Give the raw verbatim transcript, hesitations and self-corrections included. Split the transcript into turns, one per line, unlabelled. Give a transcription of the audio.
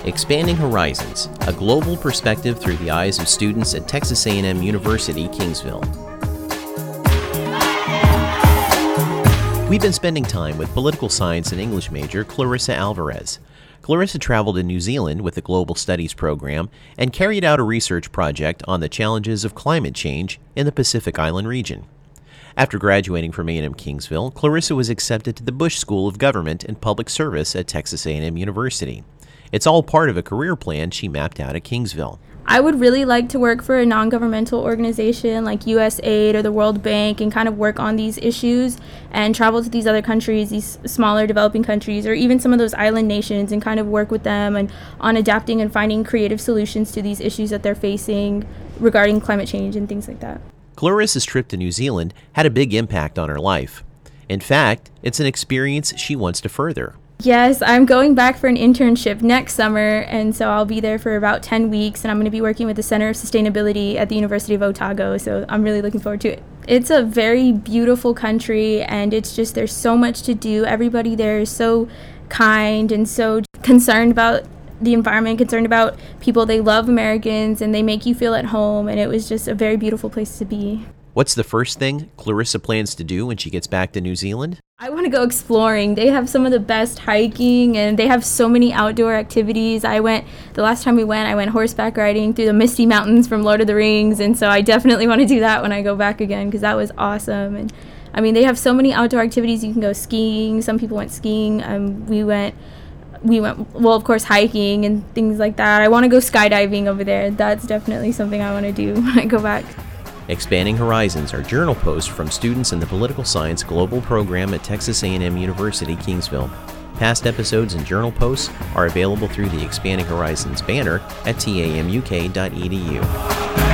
Expanding Horizons, a global perspective through the eyes of students at Texas A and M University, Kingsville. We've been spending time with political science and English major Clarissa Alvarez. Clarissa traveled to New Zealand with the Global Studies program and carried out a research project on the challenges of climate change in the Pacific Island region. After graduating from A and M Kingsville, Clarissa was accepted to the Bush School of Government and Public Service at Texas A and M University. It's all part of a career plan she mapped out at Kingsville.
I would really like to work for a non-governmental organization like U S A I D or the World Bank and kind of work on these issues and travel to these other countries, these smaller developing countries, or even some of those island nations and kind of work with them and on adapting and finding creative solutions to these issues that they're facing regarding climate change and things like that.
Clarissa's trip to New Zealand had a big impact on her life. In fact, it's an experience she wants to further.
Yes, I'm going back for an internship next summer, and so I'll be there for about ten weeks, and I'm going to be working with the Center of Sustainability at the University of Otago, so I'm really looking forward to it. It's a very beautiful country, and it's just, there's so much to do. Everybody there is so kind and so concerned about the environment, concerned about people. They love Americans, and they make you feel at home, and it was just a very beautiful place to be.
What's the first thing Clarissa plans to do when she gets back to New Zealand?
I want to go exploring. They have some of the best hiking, and they have so many outdoor activities. I went, the last time we went, I went horseback riding through the Misty Mountains from Lord of the Rings, and so I definitely want to do that when I go back again because that was awesome. And I mean, they have so many outdoor activities. You can go skiing. Some people went skiing. Um, we went, we went, well, of course, hiking and things like that. I want to go skydiving over there. That's definitely something I want to do when I go back.
Expanding Horizons are journal posts from students in the Political Science Global Program at Texas A and M University, Kingsville. Past episodes and journal posts are available through the Expanding Horizons banner at tamuk dot e d u.